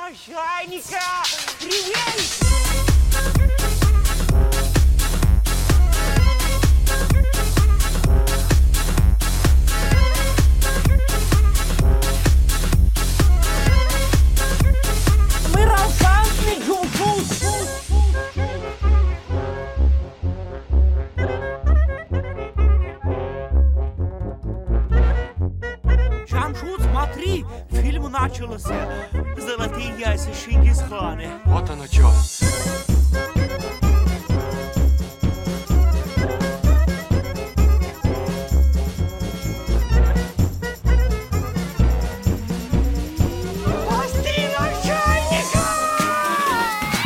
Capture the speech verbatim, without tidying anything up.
Чайника! Привет! Мы рассказывали Джумфус! Шамшут, смотри, фильм начался. Золотые яйца Чингисхана. Вот оно что.